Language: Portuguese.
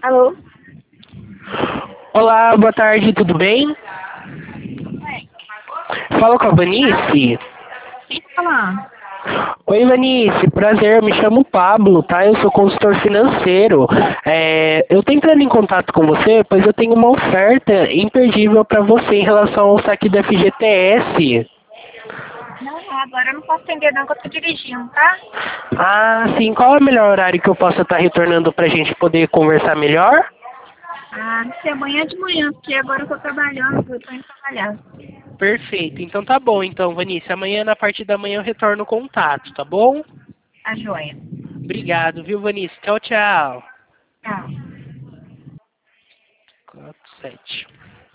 Alô? Olá, boa tarde, tudo bem? Fala com a Vanice? Quem tá falando? Oi, Vanice, prazer, me chamo Pablo, tá? Eu sou consultor financeiro. Eu tô entrando em contato com você, pois eu tenho uma oferta imperdível para você em relação ao saque do FGTS. Não, agora eu não posso atender não, que eu tô dirigindo, tá? Ah, sim, qual é o melhor horário que eu possa estar retornando para a gente poder conversar melhor? Ah, não sei, amanhã de manhã, porque agora eu tô trabalhando, eu tô indo trabalhar. Perfeito, então tá bom, então, Vanice, amanhã na parte da manhã eu retorno o contato, tá bom? Tá joia. Obrigado, viu, Vanice? Tchau, tchau. Tchau. 4, 7.